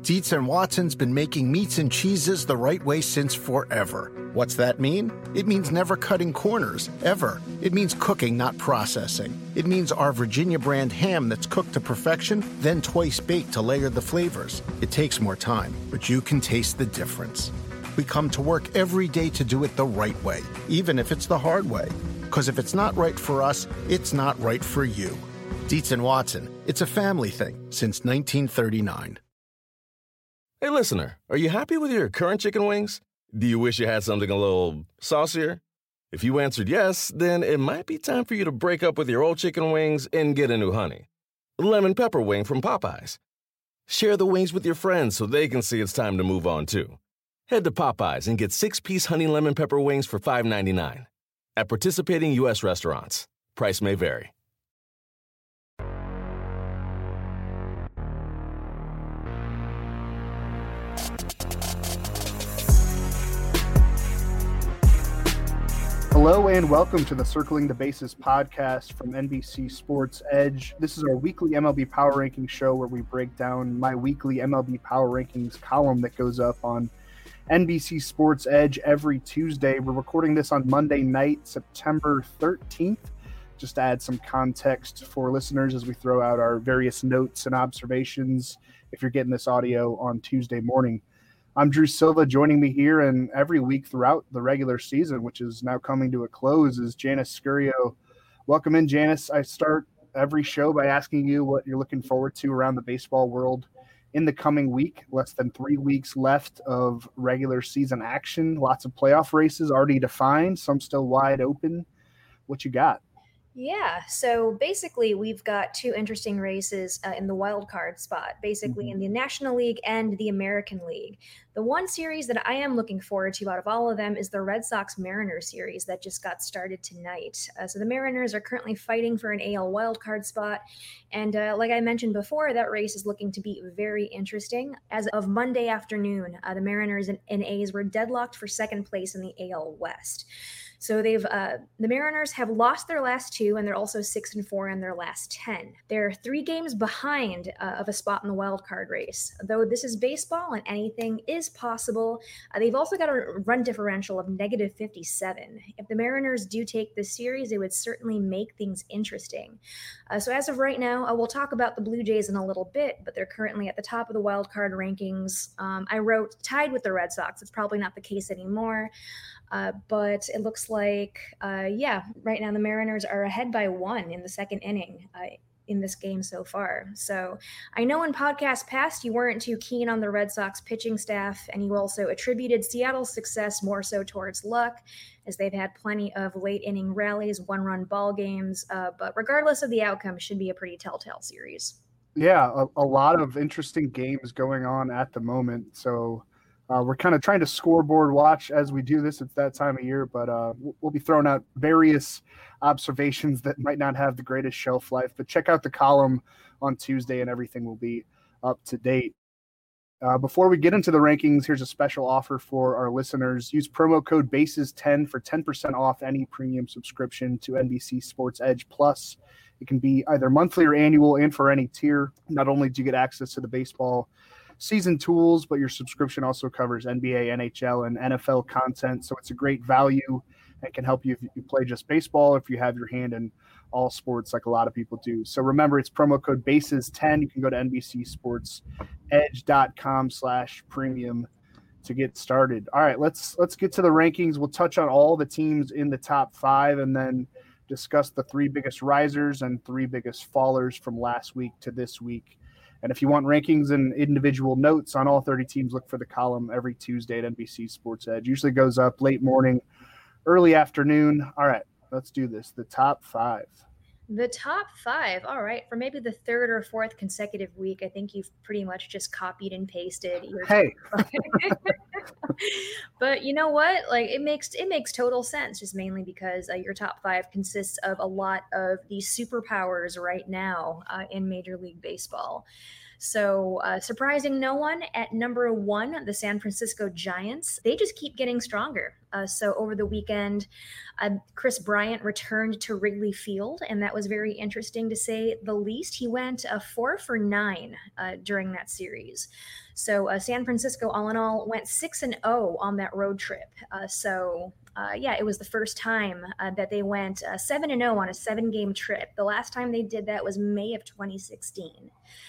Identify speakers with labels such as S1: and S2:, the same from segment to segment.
S1: Dietz and Watson's been making meats and cheeses the right way since forever. What's that mean? It means never cutting corners, ever. It means cooking, not processing. It means our Virginia brand ham that's cooked to perfection, then twice baked to layer the flavors. It takes more time, but you can taste the difference. We come to work every day to do it the right way, even if it's the hard way. Because if it's not right for us, it's not right for you. Dietz and Watson, it's a family thing since 1939.
S2: Hey, listener, are you happy with your current chicken wings? Do you wish you had something a little saucier? If you answered yes, then it might be time for you to break up with your old chicken wings and get a new honey. Lemon pepper wing from Popeyes. Share the wings with your friends so they can see it's time to move on, too. Head to Popeyes and get 6-piece honey lemon pepper wings for $5.99. At participating U.S. restaurants. Price may vary.
S3: Hello and welcome to the Circling the Bases podcast from NBC Sports Edge. This is our weekly MLB Power Rankings show where we break down my weekly MLB Power Rankings column that goes up on NBC Sports Edge every Tuesday. We're recording this on Monday night, September 13th, just to add some context for listeners as we throw out our various notes and observations if you're getting this audio on Tuesday morning. I'm Drew Silva. Joining me here and every week throughout the regular season, which is now coming to a close, is Janice Scurio. Welcome in, Janice. I start every show by asking you what you're looking forward to around the baseball world in the coming week. Less than 3 weeks left of regular season action. Lots of playoff races already defined, some still wide open. What you got?
S4: Yeah, so basically we've got two interesting races in the wild card spot, basically in the National League and the American League. The one series that I am looking forward to out of all of them is the Red Sox-Mariners series that just got started tonight. So the Mariners are currently fighting for an AL wildcard spot, and like I mentioned before, that race is looking to be very interesting. As of Monday afternoon, the Mariners and A's were deadlocked for second place in the AL West. So the Mariners have lost their last two, and they're also 6-4 in their last 10. They're 3 games behind of a spot in the wild card race. Though this is baseball and anything is possible, they've also got a run differential of -57. If the Mariners do take this series, it would certainly make things interesting. So as of right now, we'll talk about the Blue Jays in a little bit, but they're currently at the top of the wild card rankings. I wrote tied with the Red Sox. It's probably not the case anymore. But it looks like, right now the Mariners are ahead by 1 in the second inning in this game so far. So I know in podcasts past you weren't too keen on the Red Sox pitching staff, and you also attributed Seattle's success more so towards luck, as they've had plenty of late inning rallies, 1-run ball games. But regardless of the outcome, it should be a pretty telltale series.
S3: Yeah, a lot of interesting games going on at the moment. So we're kind of trying to scoreboard watch as we do this. It's that time of year, but we'll be throwing out various observations that might not have the greatest shelf life. But check out the column on Tuesday and everything will be up to date. Before we get into the rankings, here's a special offer for our listeners. Use promo code BASES10 for 10% off any premium subscription to NBC Sports Edge Plus. It can be either monthly or annual, and for any tier. Not only do you get access to the baseball season tools, but your subscription also covers NBA, NHL, and NFL content. So it's a great value and can help you if you play just baseball, if you have your hand in all sports like a lot of people do. So remember, it's promo code BASES10. You can go to NBCSportsEdge.com/premium to get started. All right, let's get to the rankings. We'll touch on all the teams in the top 5 and then discuss the 3 biggest risers and 3 biggest fallers from last week to this week. And if you want rankings and individual notes on all 30 teams, look for the column every Tuesday at NBC Sports Edge. Usually goes up late morning, early afternoon. All right, let's do this. The top 5.
S4: The top 5. All right. For maybe the 3rd or 4th consecutive week, I think you've pretty much just copied and pasted your But you know what? Like it makes total sense, just mainly because your top 5 consists of a lot of the superpowers right now in Major League Baseball. So, surprising no one, at number one, the San Francisco Giants. They just keep getting stronger. So, over the weekend, Chris Bryant returned to Wrigley Field, and that was very interesting to say the least. He went 4 for 9 during that series. So, San Francisco, all in all, went 6-0 on that road trip. Yeah, it was the first time that they went 7-0 on a 7-game trip. The last time they did that was May of 2016.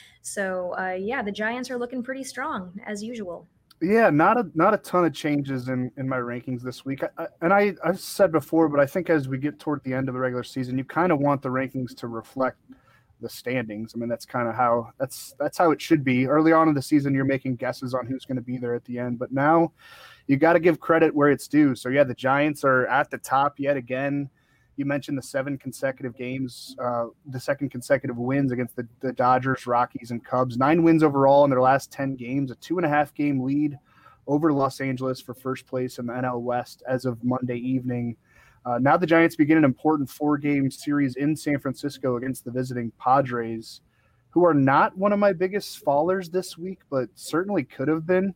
S4: So yeah, the Giants are looking pretty strong as usual.
S3: Yeah, not a ton of changes in my rankings this week. I've said before, but I think as we get toward the end of the regular season, you kind of want the rankings to reflect the standings. I mean, that's kind of how it should be. Early on in the season, you're making guesses on who's going to be there at the end, but now you got to give credit where it's due. So yeah, the Giants are at the top yet again. You mentioned the 7 consecutive games, the second consecutive wins against the Dodgers, Rockies, and Cubs. 9 wins overall in their last 10 games, a 2.5-game lead over Los Angeles for first place in the NL West as of Monday evening. Now the Giants begin an important 4-game series in San Francisco against the visiting Padres, who are not one of my biggest fallers this week, but certainly could have been.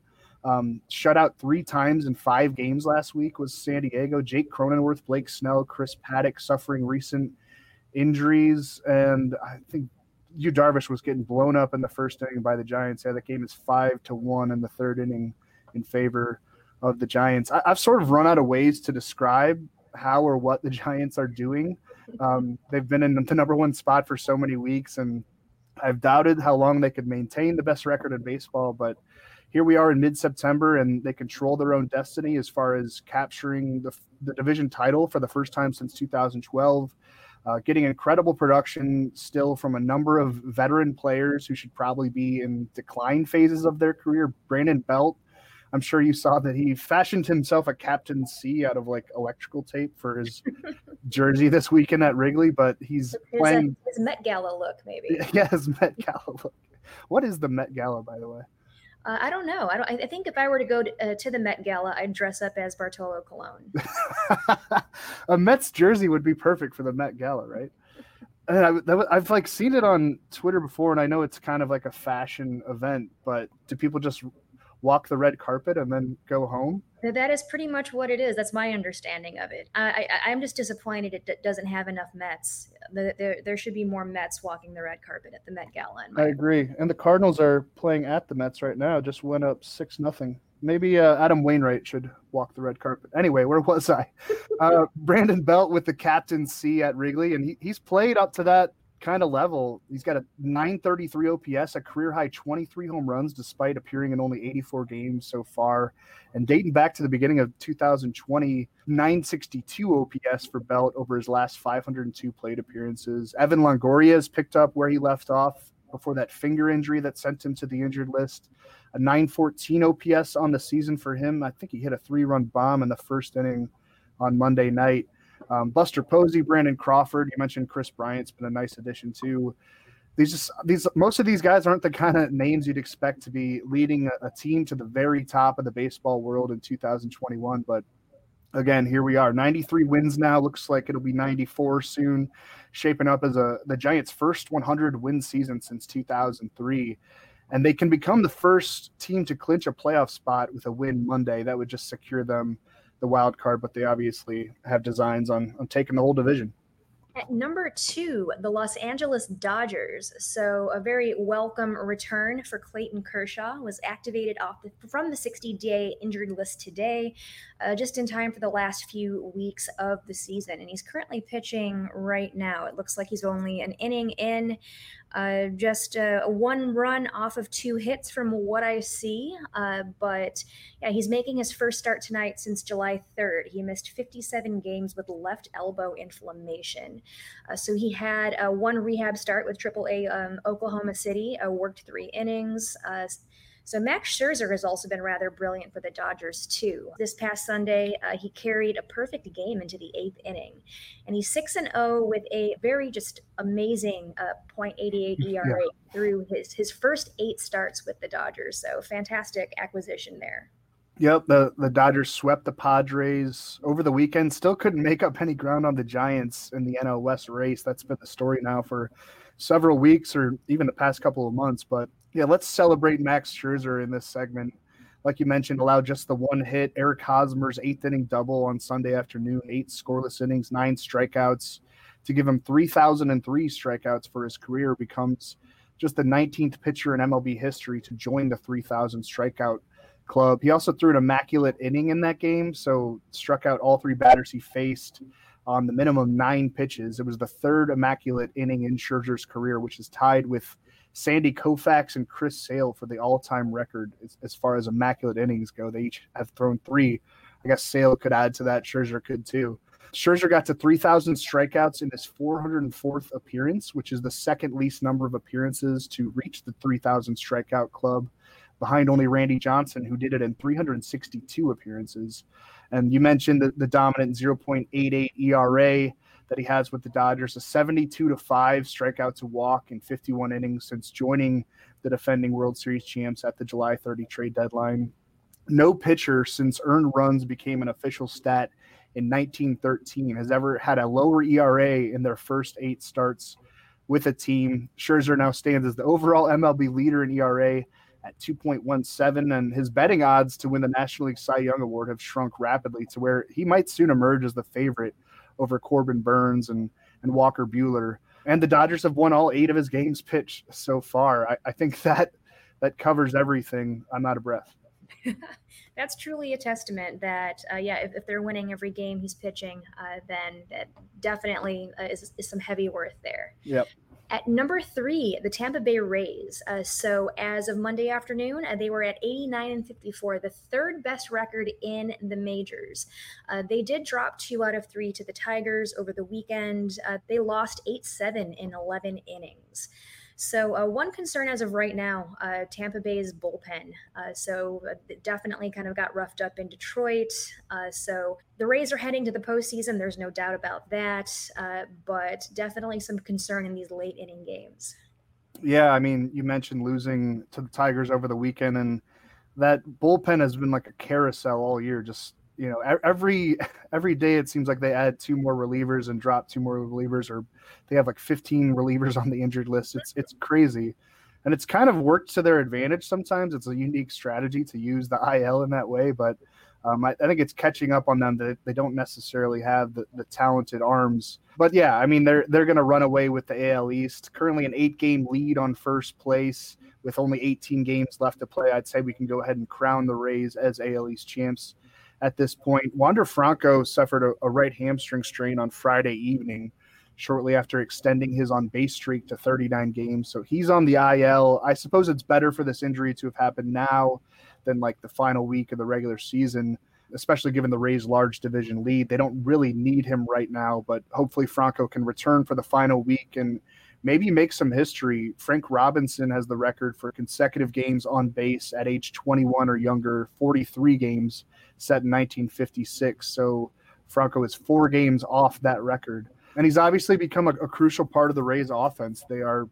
S3: Shut out 3 times in 5 games last week was San Diego. Jake Cronenworth, Blake Snell, Chris Paddock suffering recent injuries, and I think Yu Darvish was getting blown up in the first inning by the Giants. Yeah, that game is 5-1 in the third inning in favor of the Giants. I've sort of run out of ways to describe how or what the Giants are doing. They've been in the number 1 spot for so many weeks, and I've doubted how long they could maintain the best record in baseball, but here we are in mid-September, and they control their own destiny as far as capturing the division title for the first time since 2012, getting incredible production still from a number of veteran players who should probably be in decline phases of their career. Brandon Belt, I'm sure you saw that he fashioned himself a Captain C out of like electrical tape for his jersey this weekend at Wrigley, but he's playing
S4: his Met Gala look, maybe.
S3: Yeah, his Met Gala look. What is the Met Gala, by the way?
S4: I don't know. I think if I were to go to the Met Gala, I'd dress up as Bartolo Colon.
S3: A Mets jersey would be perfect for the Met Gala, right? And I've like seen it on Twitter before, and I know it's kind of like a fashion event, but do people just walk the red carpet and then go home?
S4: That is pretty much what it is. That's my understanding of it. I'm just disappointed it doesn't have enough Mets. There should be more Mets walking the red carpet at the Met Gala.
S3: I agree. And the Cardinals are playing at the Mets right now. Just went up 6-0. Maybe Adam Wainwright should walk the red carpet. Anyway, where was I? Brandon Belt with the Captain C at Wrigley, and he's played up to that kind of level. He's got a 933 OPS, a career high 23 home runs, despite appearing in only 84 games so far. And dating back to the beginning of 2020, 962 OPS for Belt over his last 502 plate appearances. Evan Longoria has picked up where he left off before that finger injury that sent him to the injured list. A 914 OPS on the season for him. I think he hit a 3-run bomb in the first inning on Monday night. Buster Posey, Brandon Crawford. You mentioned Chris Bryant's been a nice addition too. Most of these guys aren't the kind of names you'd expect to be leading a team to the very top of the baseball world in 2021. But again, here we are, 93 wins now. Looks like it'll be 94 soon, shaping up as the Giants' first 100 win season since 2003. And they can become the first team to clinch a playoff spot with a win Monday. That would just secure them the wild card, but they obviously have designs on taking the whole division.
S4: At number 2, the Los Angeles Dodgers. So a very welcome return for Clayton Kershaw, was activated from the 60-day injured list today, just in time for the last few weeks of the season. And he's currently pitching right now. It looks like he's only an inning in, just 1 run off of 2 hits from what I see. But yeah, he's making his first start tonight since July 3rd. He missed 57 games with left elbow inflammation. So he had 1 rehab start with AAA Oklahoma City, worked 3 innings. So Max Scherzer has also been rather brilliant for the Dodgers too. This past Sunday, he carried a perfect game into the 8th inning. And he's 6-0 with a very just amazing .88 ERA through his first 8 starts with the Dodgers. So fantastic acquisition there.
S3: Yep, the Dodgers swept the Padres over the weekend. Still couldn't make up any ground on the Giants in the NL West race. That's been the story now for several weeks or even the past couple of months. But Yeah, let's celebrate Max Scherzer in this segment. Like you mentioned, allowed just the one hit. Eric Hosmer's 8th-inning double on Sunday afternoon, 8 scoreless innings, 9 strikeouts. To give him 3,003 strikeouts for his career becomes just the 19th pitcher in MLB history to join the 3,000 strikeout club. He also threw an immaculate inning in that game, so struck out all 3 batters he faced on the minimum 9 pitches. It was the 3rd immaculate inning in Scherzer's career, which is tied with Sandy Koufax and Chris Sale for the all-time record as far as immaculate innings go. They each have thrown 3. I guess Sale could add to that. Scherzer could too. Scherzer got to 3,000 strikeouts in his 404th appearance, which is the second least number of appearances to reach the 3,000 strikeout club, behind only Randy Johnson, who did it in 362 appearances. And you mentioned the dominant 0.88 ERA that he has with the Dodgers, a 72-5 strikeout to walk in 51 innings since joining the defending World Series champs at the July 30 trade deadline. No pitcher since earned runs became an official stat in 1913 has ever had a lower ERA in their first 8 starts with a team. Scherzer now stands as the overall MLB leader in ERA at 2.17, and his betting odds to win the National League Cy Young Award have shrunk rapidly to where he might soon emerge as the favorite over Corbin Burns and Walker Buehler. And the Dodgers have won all 8 of his games pitched so far. I think that covers everything. I'm out of breath.
S4: That's truly a testament that, if they're winning every game he's pitching, then that definitely is some heavy worth there.
S3: Yep.
S4: At number 3, the Tampa Bay Rays. So as of Monday afternoon, they were at 89-54, the 3rd best record in the majors. They did drop 2 out of 3 to the Tigers over the weekend. They lost 8-7 in 11 innings. So one concern as of right now, Tampa Bay's bullpen. Definitely kind of got roughed up in Detroit. So the Rays are heading to the postseason. There's no doubt about that. But definitely some concern in these late inning games.
S3: Yeah, I mean, you mentioned losing to the Tigers over the weekend, and that bullpen has been like a carousel all year. Just, every day it seems like they add 2 more relievers and drop 2 more relievers, or they have like 15 relievers on the injured list. It's crazy. And it's kind of worked to their advantage sometimes. It's a unique strategy to use the IL in that way, but I think it's catching up on them that they don't necessarily have the talented arms. But yeah, I mean, they're going to run away with the AL East. Currently an 8-game lead on first place with only 18 games left to play. I'd say we can go ahead and crown the Rays as AL East champs at this point. Wander Franco suffered a right hamstring strain on Friday evening, shortly after extending his on-base streak to 39 games. So he's on the IL. I suppose it's better for this injury to have happened now than like the final week of the regular season, especially given the Rays' large division lead. They don't really need him right now, but hopefully Franco can return for the final week and maybe make some history. Frank Robinson has the record for consecutive games on base at age 21 or younger, 43 games set in 1956. So Franco is 4 games off that record. And he's obviously become a crucial part of the Rays offense. They are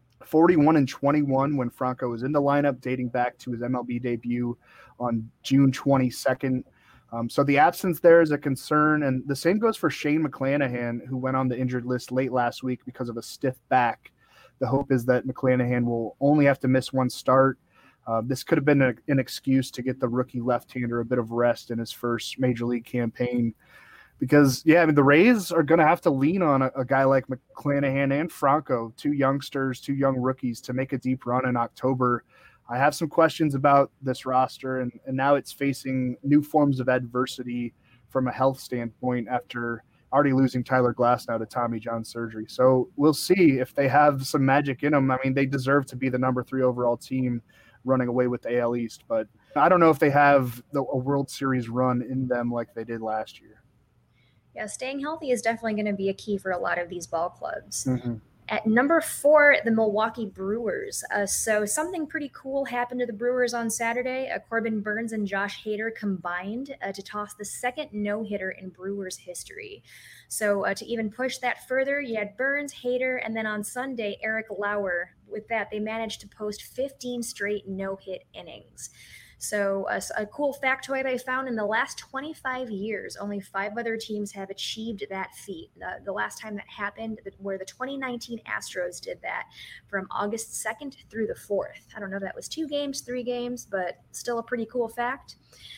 S3: 41-21 when Franco was in the lineup, dating back to his MLB debut on June 22nd. So the absence there is a concern. And the same goes for Shane McClanahan, who went on the injured list late last week because of a stiff back. The hope is that McClanahan will only have to miss 1 start. This could have been an excuse to get the rookie left-hander a bit of rest in his first major league campaign. Because, yeah, I mean, the Rays are going to have to lean on a guy like McClanahan and Franco, 2 youngsters, 2 young rookies, to make a deep run in October. I have some questions about this roster, and now it's facing new forms of adversity from a health standpoint after already losing Tyler Glasnow to Tommy John surgery. So we'll see if they have some magic in them. I mean, they deserve to be the number 3 overall team running away with the AL East, but I don't know if they have a World Series run in them like they did last year.
S4: Yeah, staying healthy is definitely going to be a key for a lot of these ball clubs.
S3: Mm-hmm.
S4: At number 4, the Milwaukee Brewers. So something pretty cool happened to the Brewers on Saturday. Corbin Burns and Josh Hader combined to toss the second no-hitter in Brewers history. So to even push that further, you had Burns, Hader, and then on Sunday, Eric Lauer. With that, they managed to post 15 straight no-hit innings. So a cool factoid I found: in the last 25 years, only 5 other teams have achieved that feat. The last time that happened, where the 2019 Astros did that from August 2nd through the 4th. I don't know if that was 2 games, 3 games, but still a pretty cool fact.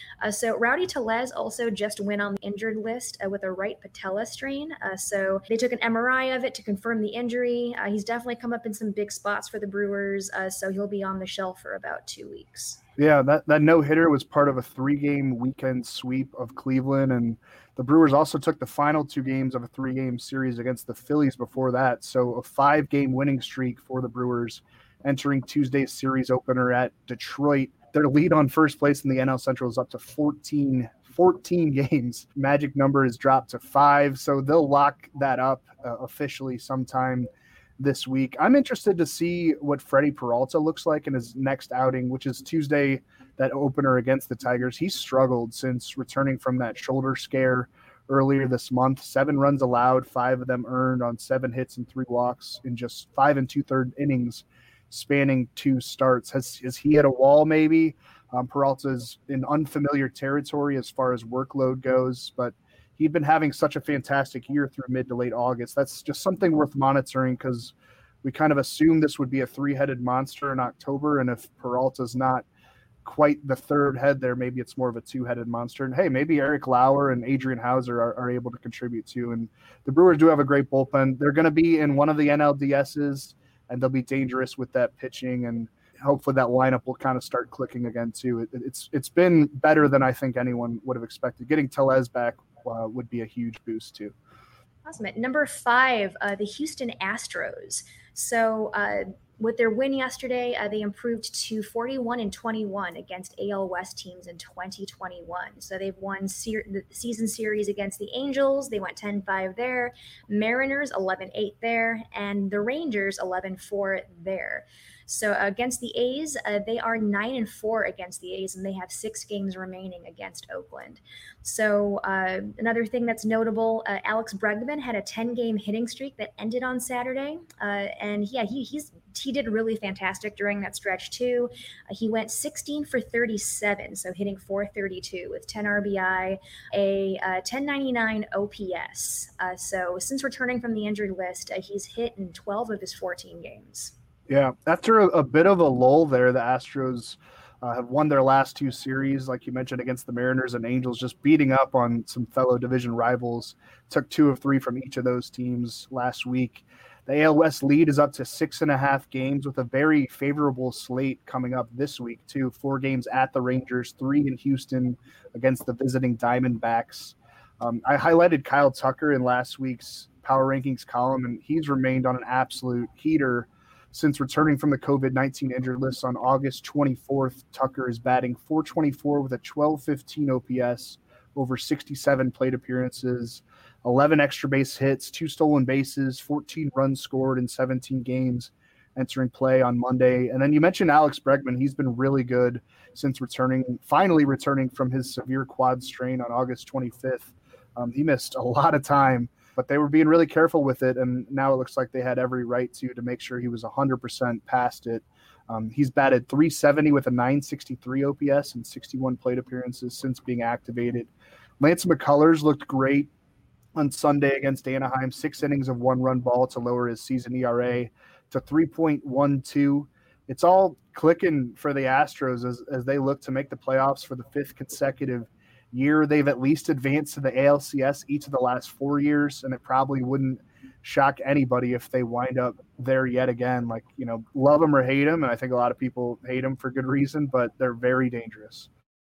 S4: So Rowdy Tellez also just went on the injured list with a right patella strain. So they took an MRI of it to confirm the injury. He's definitely come up in some big spots for the Brewers, so he'll be on the shelf for about 2 weeks.
S3: Yeah, that no-hitter was part of a 3-game weekend sweep of Cleveland, and the Brewers also took the final 2 games of a 3-game series against the Phillies before that. So a 5-game winning streak for the Brewers entering Tuesday's series opener at Detroit. Their lead on first place in the NL Central is up to 14 games. Magic number is dropped to 5, so they'll lock that up officially sometime this week. I'm interested to see what Freddie Peralta looks like in his next outing, which is Tuesday, that opener against the Tigers. He's struggled since returning from that shoulder scare earlier this month. 7 runs allowed, 5 of them earned on 7 hits and 3 walks in just 5 2/3 innings spanning 2 starts. Has he hit a wall maybe? Peralta's in unfamiliar territory as far as workload goes, but he'd been having such a fantastic year through mid to late August. That's just something worth monitoring, because we kind of assumed this would be a 3-headed monster in October, and if Peralta's not quite the 3rd head there, maybe it's more of a 2-headed monster. And hey, maybe Eric Lauer and Adrian Hauser are able to contribute too. And the Brewers do have a great bullpen. They're going to be in one of the NLDSs, and they'll be dangerous with that pitching, and hopefully that lineup will kind of start clicking again too. It's been better than I think anyone would have expected. Getting Tellez back would be a huge boost too.
S4: Awesome. At number 5, the Houston Astros. So with their win yesterday, they improved to 41-21 against AL West teams in 2021. So they've won the season series against the Angels. They went 10-5 there. Mariners 11-8 there, and the Rangers 11-4 there. So against the A's, they are 9-4 against the A's, and they have 6 games remaining against Oakland. So another thing that's notable, Alex Bregman had a 10-game hitting streak that ended on Saturday, and yeah, he did really fantastic during that stretch too. He went 16 for 37, so hitting .432 with 10 RBI, a 1099 OPS. So since returning from the injured list, he's hit in 12 of his 14 games.
S3: Yeah, after a bit of a lull there, the Astros have won their last 2 series, like you mentioned, against the Mariners and Angels, just beating up on some fellow division rivals. Took 2 of 3 from each of those teams last week. The AL West lead is up to 6.5 games, with a very favorable slate coming up this week too. 4 games at the Rangers, 3 in Houston against the visiting Diamondbacks. I highlighted Kyle Tucker in last week's Power Rankings column, and he's remained on an absolute heater since returning from the COVID-19 injured list on August 24th. Tucker is batting .424 with a 12.15 OPS over 67 plate appearances, 11 extra base hits, 2 stolen bases, 14 runs scored in 17 games entering play on Monday. And then you mentioned Alex Bregman. He's been really good since finally returning from his severe quad strain on August 25th. He missed a lot of time, but they were being really careful with it, and now it looks like they had every right to make sure he was 100% past it. He's batted .370 with a 963 OPS and 61 plate appearances since being activated. Lance McCullers looked great on Sunday against Anaheim, 6 innings of 1-run ball to lower his season ERA to 3.12. It's all clicking for the Astros as they look to make the playoffs for the 5th consecutive year. They've at least advanced to the ALCS each of the last 4 years, and it probably wouldn't shock anybody if they wind up there yet again. Like, love them or hate them, and I think a lot of people hate them for good reason, but they're very dangerous.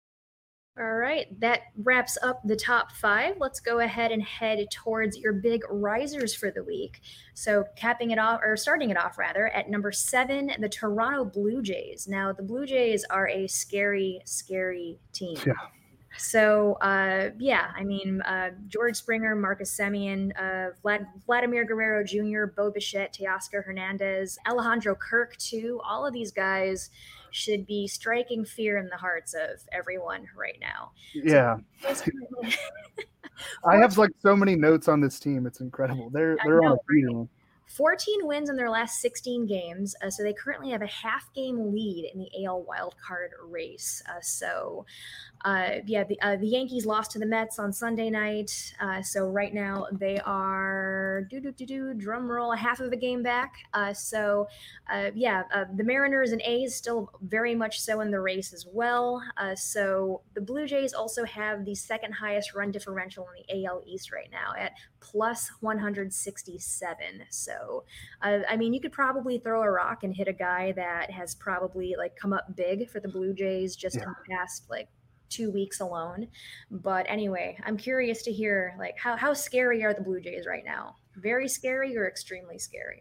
S4: All right, that wraps up the top 5. Let's go ahead and head towards your big risers for the week. So starting it off at number 7, the Toronto Blue Jays. Now, the Blue Jays are a scary, scary team.
S3: Yeah.
S4: So, George Springer, Marcus Semien, Vladimir Guerrero Jr., Bo Bichette, Teoscar Hernandez, Alejandro Kirk, too. All of these guys should be striking fear in the hearts of everyone right now.
S3: Yeah. So, I have so many notes on this team. It's incredible. They're on a freedom.
S4: 14 wins in their last 16 games. So they currently have a half-game lead in the AL wildcard race. The Yankees lost to the Mets on Sunday night. So right now they are, drum roll, a half of a game back. The Mariners and A's still very much so in the race as well. So the Blue Jays also have the second highest run differential in the AL East right now at plus 167. So, you could probably throw a rock and hit a guy that has probably come up big for the Blue Jays just in the past 2 weeks alone. But anyway, I'm curious to hear how scary are the Blue Jays right now? Very scary or extremely scary?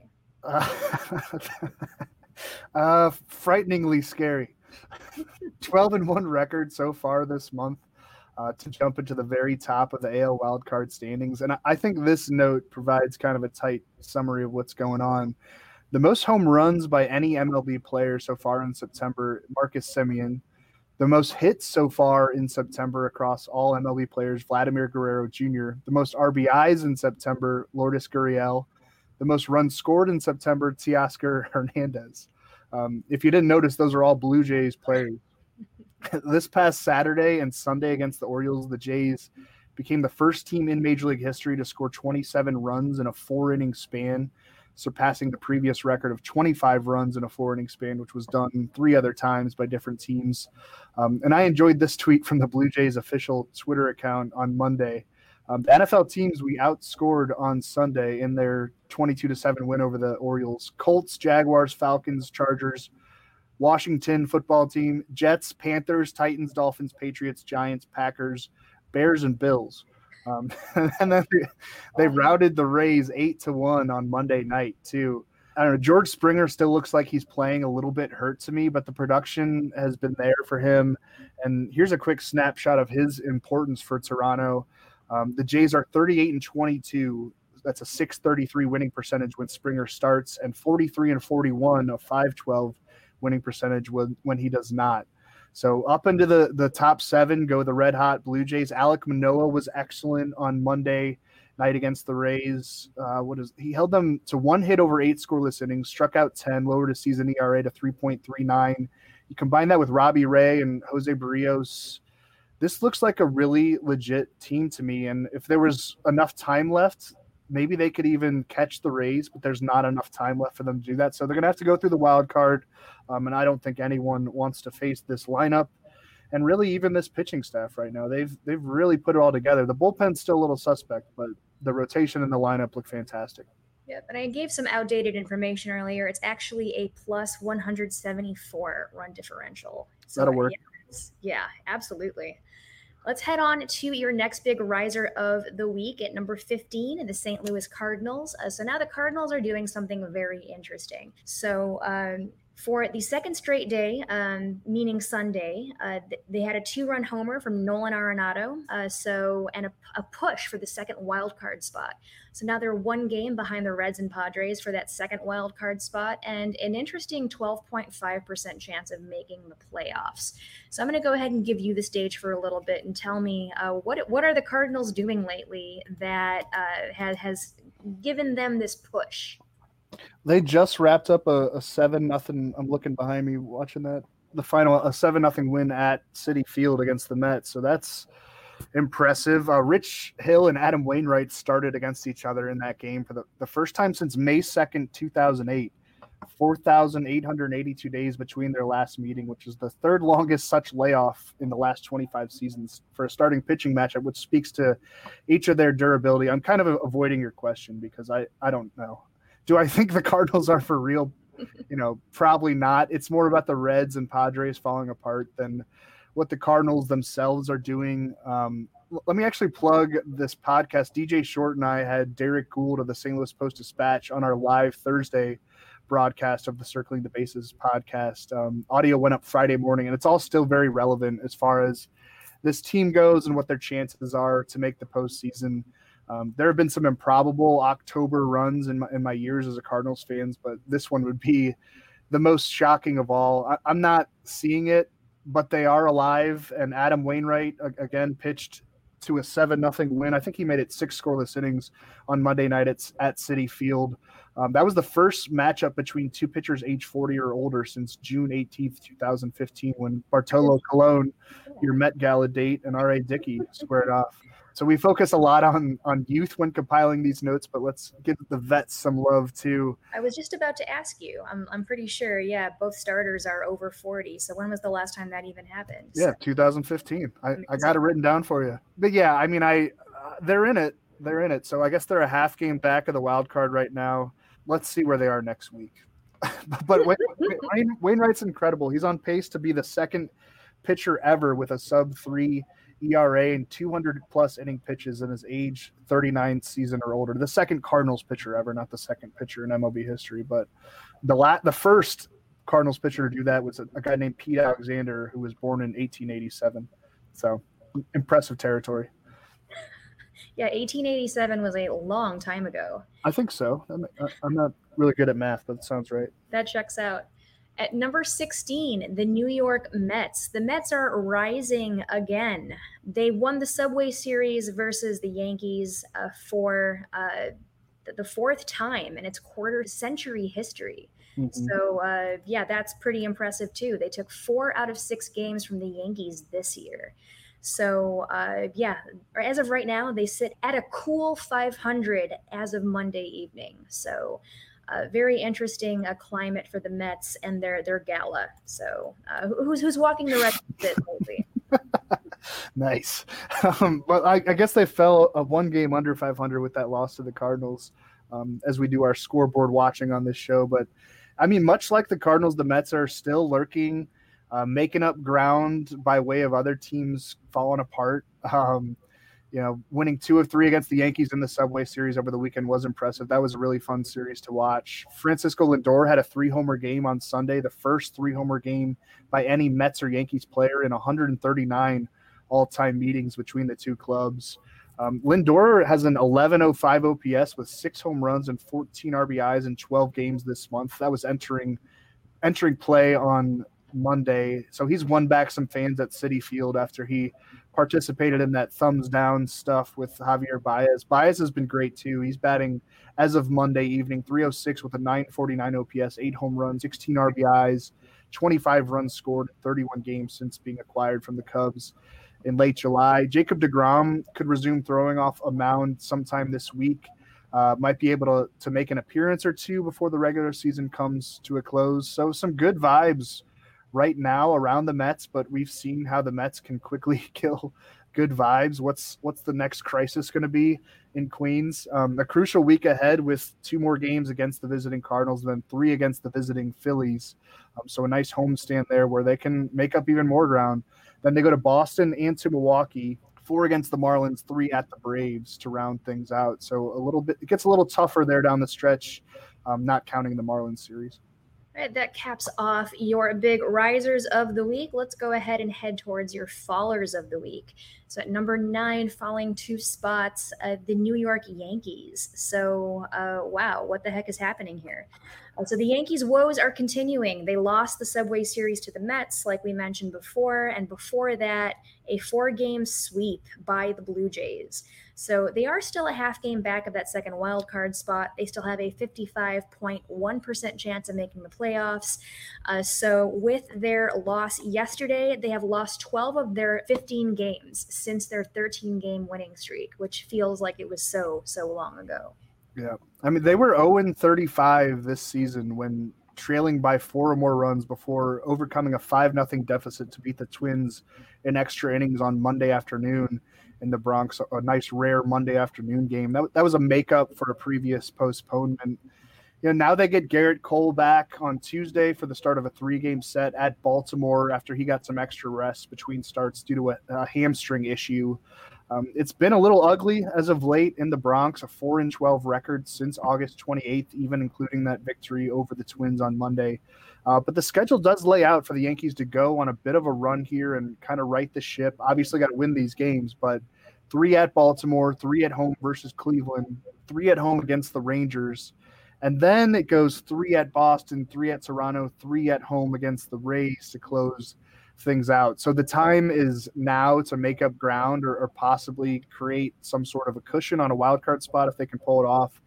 S3: Frighteningly scary. 12-1 record so far this month to jump into the very top of the AL wildcard standings. And I think this note provides kind of a tight summary of what's going on. The most home runs by any MLB player so far in September, Marcus Semien. The most hits so far in September across all MLB players, Vladimir Guerrero Jr. The most RBIs in September, Lourdes Gurriel. The most runs scored in September, Teoscar Hernandez. If you didn't notice, those are all Blue Jays players. This past Saturday and Sunday against the Orioles, the Jays became the first team in Major League history to score 27 runs in a 4-inning span, surpassing the previous record of 25 runs in a 4-inning span, which was done 3 other times by different teams. And I enjoyed this tweet from the Blue Jays official Twitter account on Monday. The NFL teams we outscored on Sunday in their 22-7 win over the Orioles: Colts, Jaguars, Falcons, Chargers, Washington football team, Jets, Panthers, Titans, Dolphins, Patriots, Giants, Packers, Bears, and Bills. And then they routed the Rays 8-1 on Monday night too. I don't know. George Springer still looks like he's playing a little bit hurt to me, but the production has been there for him. And here's a quick snapshot of his importance for Toronto. The Jays are 38-22. That's a .633 winning percentage when Springer starts, and 43-41, a .512 winning percentage when he does not. So up into the top 7 go the red-hot Blue Jays. Alek Manoah was excellent on Monday night against the Rays. He held them to 1 hit over 8 scoreless innings, struck out 10, lowered his season ERA to 3.39. You combine that with Robbie Ray and Jose Barrios, this looks like a really legit team to me. And if there was enough time left, maybe they could even catch the Rays, but there's not enough time left for them to do that. So they're going to have to go through the wild card. And I don't think anyone wants to face this lineup. And really even this pitching staff right now, they've really put it all together. The bullpen's still a little suspect, but the rotation in the lineup look fantastic.
S4: Yep, and I gave some outdated information earlier. It's actually a plus 174 run differential. So
S3: that'll work.
S4: Yeah, absolutely. Let's head on to your next big riser of the week at number 15, the St. Louis Cardinals. So now the Cardinals are doing something very interesting. So for the second straight day, meaning Sunday, they had a 2-run homer from Nolan Arenado, and a push for the second wild card spot. So now they're 1 game behind the Reds and Padres for that second wild card spot, and an interesting 12.5% chance of making the playoffs. So I'm going to go ahead and give you the stage for a little bit and tell me what are the Cardinals doing lately that has given them this push?
S3: They just wrapped up a 7-0. I'm looking behind me watching that. The final, a 7-0 win at Citi Field against the Mets. So that's impressive. Rich Hill and Adam Wainwright started against each other in that game for the first time since May 2nd, 2008. 4,882 days between their last meeting, which is the 3rd longest such layoff in the last 25 seasons for a starting pitching matchup, which speaks to each of their durability. I'm kind of avoiding your question because I don't know. Do I think the Cardinals are for real? Probably not. It's more about the Reds and Padres falling apart than what the Cardinals themselves are doing. Let me actually plug this podcast. DJ Short and I had Derek Gould of the St. Louis Post-Dispatch on our live Thursday broadcast of the Circling the Bases podcast. Audio went up Friday morning, and it's all still very relevant as far as this team goes and what their chances are to make the postseason. There have been some improbable October runs in my years as a Cardinals fan, but this one would be the most shocking of all. I'm not seeing it, but they are alive. And Adam Wainwright, again, pitched to a 7-0 win. I think he made it 6 scoreless innings on Monday night at Citi Field. That was the first matchup between two pitchers age 40 or older since June 18th, 2015, when Bartolo Colon, your Met Gala date, and R.A. Dickey squared off. So we focus a lot on youth when compiling these notes, but let's give the vets some love too.
S4: I was just about to ask you. I'm pretty sure, yeah, both starters are over 40. So when was the last time that even happened?
S3: Yeah, 2015. I got it written down for you. But yeah, I mean, they're in it. They're in it. So I guess they're a half game back of the wild card right now. Let's see where they are next week. But Wainwright's incredible. He's on pace to be the second pitcher ever with a sub-3 ERA and 200-plus inning pitches in his age 39 season or older. The second Cardinals pitcher ever, not the second pitcher in MLB history. But the first Cardinals pitcher to do that was a guy named Pete Alexander, who was born in 1887. So impressive territory.
S4: Yeah, 1887 was a long time ago.
S3: I think so. I'm not really good at math, but it sounds right.
S4: That checks out. At number 16, the New York Mets. The Mets are rising again. They won the Subway Series versus the Yankees for the fourth time in its quarter-century history. Mm-hmm. So, yeah, that's pretty impressive, too. They took 4 out of 6 games from the Yankees this year. So, yeah, as of right now, they sit at a cool 500 as of Monday evening. So, very interesting climate for the Mets and their gala. So, who's walking the rest of it lately?
S3: Nice. But I guess they fell one game under 500 with that loss to the Cardinals, as we do our scoreboard watching on this show. But, I mean, much like the Cardinals, the Mets are still lurking, making up ground by way of other teams falling apart. Winning 2 of 3 against the Yankees in the Subway Series over the weekend was impressive. That was a really fun series to watch. Francisco Lindor had a 3-homer game on Sunday, the first 3-homer game by any Mets or Yankees player in 139 all-time meetings between the two clubs. Lindor has an 11.05 OPS with 6 home runs and 14 RBIs in 12 games this month. That was entering play on Monday. So he's won back some fans at Citi Field after he participated in that thumbs down stuff with Javier Baez. Baez has been great too. He's batting as of Monday evening, 306 with a 949 OPS, 8 home runs, 16 RBIs, 25 runs scored in 31 games since being acquired from the Cubs in late July. Jacob deGrom could resume throwing off a mound sometime this week. Might be able to make an appearance or two before the regular season comes to a close. So some good vibes right now around the Mets, but we've seen how the Mets can quickly kill good vibes. What's the next crisis going to be in Queens? A crucial week ahead with 2 more games against the visiting Cardinals, then 3 against the visiting Phillies. So a nice homestand there where they can make up even more ground. Then they go to Boston and to Milwaukee, 4 against the Marlins, 3 at the Braves to round things out. So it gets a little tougher there down the stretch, not counting the Marlins series.
S4: All right, that caps off your big risers of the week. Let's go ahead and head towards your fallers of the week. So at number 9, falling 2 spots, the New York Yankees. So, wow, what the heck is happening here? So the Yankees' woes are continuing. They lost the Subway Series to the Mets, like we mentioned before, and before that, a 4-game sweep by the Blue Jays. So they are still a half game back of that second wild card spot. They still have a 55.1% chance of making the playoffs. So with their loss yesterday, they have lost 12 of their 15 games since their 13-game winning streak, which feels like it was so long ago.
S3: Yeah. I mean, they were 0-35 this season when trailing by 4 or more runs before overcoming a 5-0 deficit to beat the Twins in extra innings on Monday afternoon in the Bronx, a nice rare Monday afternoon game. That was a makeup for a previous postponement. Now they get Garrett Cole back on Tuesday for the start of a 3-game set at Baltimore after he got some extra rest between starts due to a hamstring issue. It's been a little ugly as of late in the Bronx, a 4-12 record since August 28th, even including that victory over the Twins on Monday. But the schedule does lay out for the Yankees to go on a bit of a run here and kind of right the ship. Obviously got to win these games, but 3 at Baltimore, 3 at home versus Cleveland, 3 at home against the Rangers. And then it goes 3 at Boston, 3 at Toronto, 3 at home against the Rays to close things out. So the time is now to make up ground or possibly create some sort of a cushion on a wild card spot if they can pull it off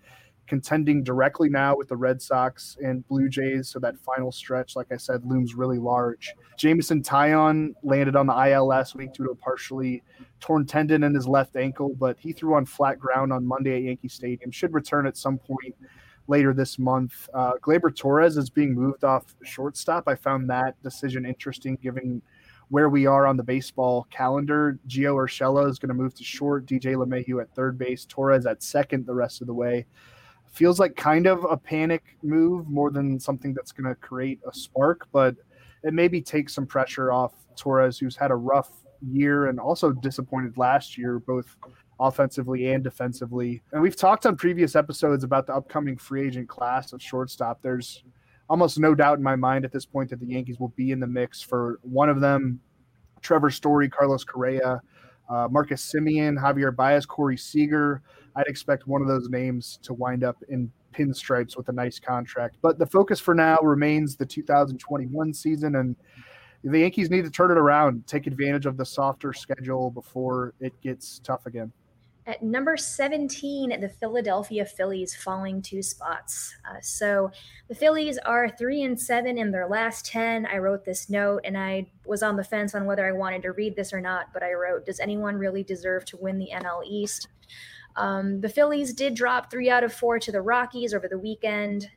S3: contending directly now with the Red Sox and Blue Jays. So that final stretch, like I said, looms really large. Jameson Taillon landed on the IL last week due to a partially torn tendon in his left ankle, but he threw on flat ground on Monday at Yankee Stadium, should return at some point later this month. Gleyber Torres is being moved off shortstop. I found that decision interesting given where we are on the baseball calendar. Gio Urshela is going to move to short, DJ LeMahieu at third base, Torres at second the rest of the way. Feels like kind of a panic move more than something that's going to create a spark, but it maybe takes some pressure off Torres, who's had a rough year and also disappointed last year, both offensively and defensively. And we've talked on previous episodes about the upcoming free agent class of shortstop. There's almost no doubt in my mind at this point that the Yankees will be in the mix for one of them. Trevor Story, Carlos Correa, Marcus Semien, Javier Baez, Corey Seager. I'd expect one of those names to wind up in pinstripes with a nice contract. But the focus for now remains the 2021 season, and the Yankees need to turn it around, take advantage of the softer schedule before it gets tough again.
S4: At number 17, the Philadelphia Phillies falling 2 spots. So the Phillies are 3-7 in their last 10. I wrote this note and I was on the fence on whether I wanted to read this or not, but I wrote, does anyone really deserve to win the NL East? The Phillies did drop 3 out of 4 to the Rockies over the weekend.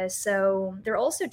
S4: So they're also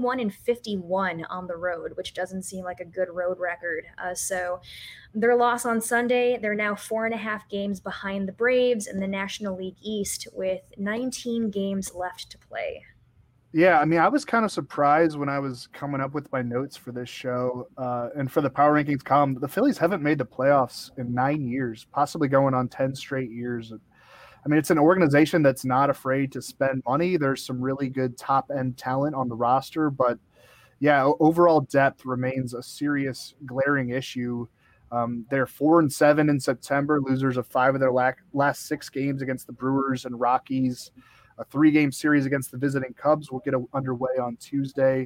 S4: 21-51 on the road, which doesn't seem like a good road record. So their loss on Sunday, they're now 4.5 games behind the Braves in the National League East with 19 games left to play.
S3: Yeah, I mean, I was kind of surprised when I was coming up with my notes for this show and for the Power Rankings column. The Phillies haven't made the playoffs in 9 years, possibly going on 10 straight years. I mean, it's an organization that's not afraid to spend money. There's some really good top-end talent on the roster, but yeah, overall depth remains a serious, glaring issue. They're 4-7 in September, losers of 5 of their last 6 games against the Brewers and Rockies. A 3-game series against the visiting Cubs will get underway on Tuesday,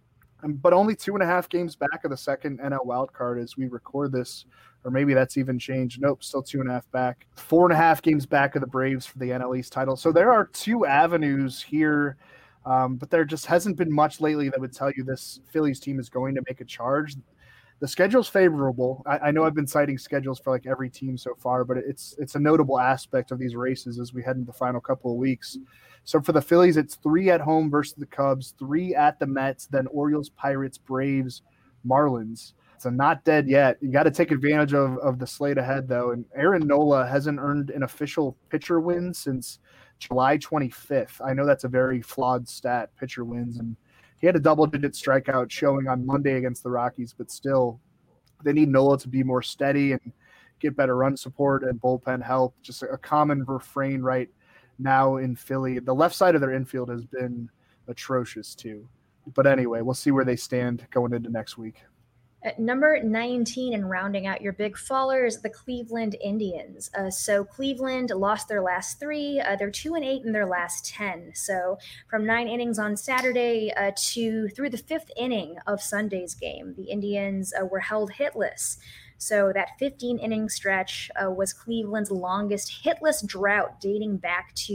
S3: but only 2.5 games back of the second NL wildcard as we record this, or maybe that's even changed. Nope, still 2.5 back. 4.5 games back of the Braves for the NL East title. So there are 2 avenues here, but there just hasn't been much lately that would tell you this Phillies team is going to make a charge. The schedule's favorable. I know I've been citing schedules for like every team so far, but it's a notable aspect of these races as we head into the final couple of weeks. So for the Phillies, it's 3 at home versus the Cubs, 3 at the Mets, then Orioles, Pirates, Braves, Marlins. So not dead yet. You got to take advantage of the slate ahead, though. And Aaron Nola hasn't earned an official pitcher win since July 25th. I know that's a very flawed stat, pitcher wins, and he had a double-digit strikeout showing on Monday against the Rockies, but still, they need Nola to be more steady and get better run support and bullpen help. Just a common refrain right now in Philly. The left side of their infield has been atrocious too. But anyway, we'll see where they stand going into next week.
S4: At number 19 and rounding out your big fallers, the Cleveland Indians. So Cleveland lost their last 3. They're 2-8 in their last 10. So from 9 innings on Saturday through the 5th inning of Sunday's game, the Indians were held hitless. So that 15-inning stretch was Cleveland's longest hitless drought dating back to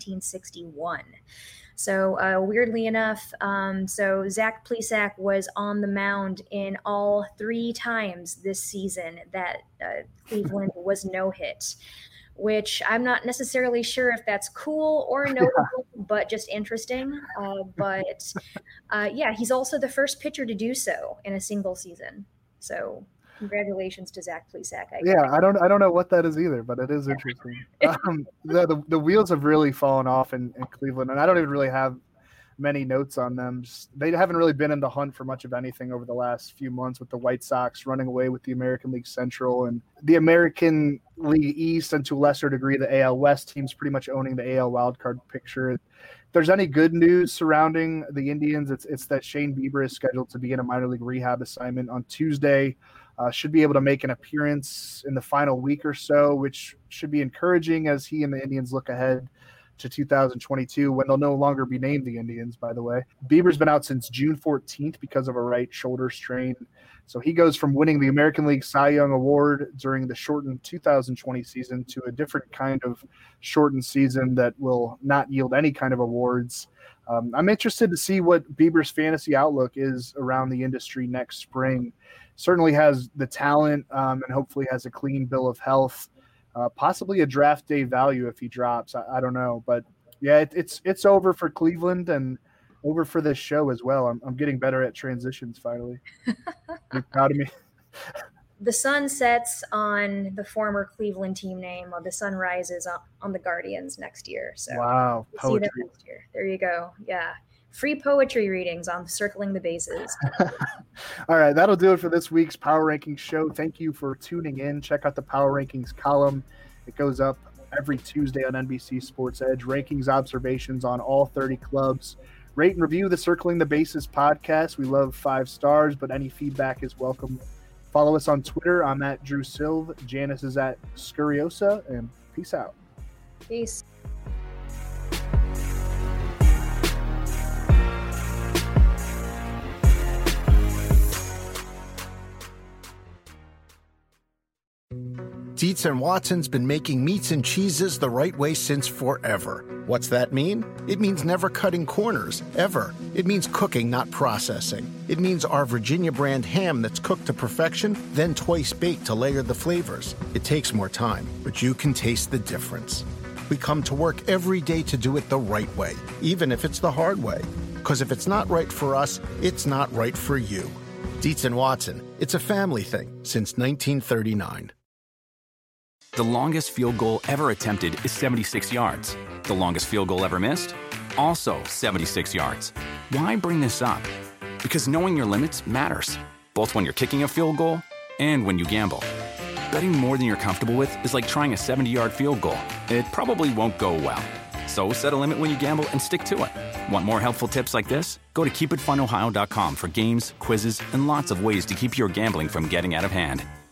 S4: 1961. So weirdly enough, so Zach Plesac was on the mound in all 3 times this season that Cleveland was no hit, which I'm not necessarily sure if that's cool or notable, but just interesting. Yeah, he's also the first pitcher to do so in a single season. So congratulations to Zach Plesac.
S3: I don't know what that is either, but it is interesting. The wheels have really fallen off in Cleveland, and I don't even really have many notes on them. They haven't really been in the hunt for much of anything over the last few months, with the White Sox running away with the American League Central and the American League East, and to a lesser degree the AL West teams pretty much owning the AL wildcard picture. If there's any good news surrounding the Indians, it's that Shane Bieber is scheduled to begin a minor league rehab assignment on Tuesday. Should be able to make an appearance in the final week or so, which should be encouraging as he and the Indians look ahead to 2022, when they'll no longer be named the Indians, by the way. Bieber's been out since June 14th because of a right shoulder strain. So he goes from winning the American League Cy Young Award during the shortened 2020 season to a different kind of shortened season that will not yield any kind of awards. I'm interested to see what Bieber's fantasy outlook is around the industry next spring. Certainly has the talent and hopefully has a clean bill of health, possibly a draft day value if he drops. I don't know. But, yeah, it's over for Cleveland and over for this show as well. I'm getting better at transitions finally. You're proud of me?
S4: The sun sets on the former Cleveland team name, while the sun rises on the Guardians next year. So
S3: wow,
S4: we'll see them next year. There you go. Yeah. Free poetry readings on Circling the Bases.
S3: All right, that'll do it for this week's Power Rankings show. Thank you for tuning in. Check out the Power Rankings column. It goes up every Tuesday on NBC Sports Edge. Rankings observations on all 30 clubs. Rate and review the Circling the Bases podcast. We love 5 stars, but any feedback is welcome. Follow us on Twitter. I'm at Drew Silv. Janice is at Scuriosa, and peace out.
S4: Peace.
S1: Dietz and Watson's been making meats and cheeses the right way since forever. What's that mean? It means never cutting corners, ever. It means cooking, not processing. It means our Virginia brand ham that's cooked to perfection, then twice baked to layer the flavors. It takes more time, but you can taste the difference. We come to work every day to do it the right way, even if it's the hard way. Because if it's not right for us, it's not right for you. Dietz and Watson, it's a family thing since 1939.
S5: The longest field goal ever attempted is 76 yards. The longest field goal ever missed? Also 76 yards. Why bring this up? Because knowing your limits matters, both when you're kicking a field goal and when you gamble. Betting more than you're comfortable with is like trying a 70-yard field goal. It probably won't go well. So set a limit when you gamble and stick to it. Want more helpful tips like this? Go to keepitfunohio.com for games, quizzes, and lots of ways to keep your gambling from getting out of hand.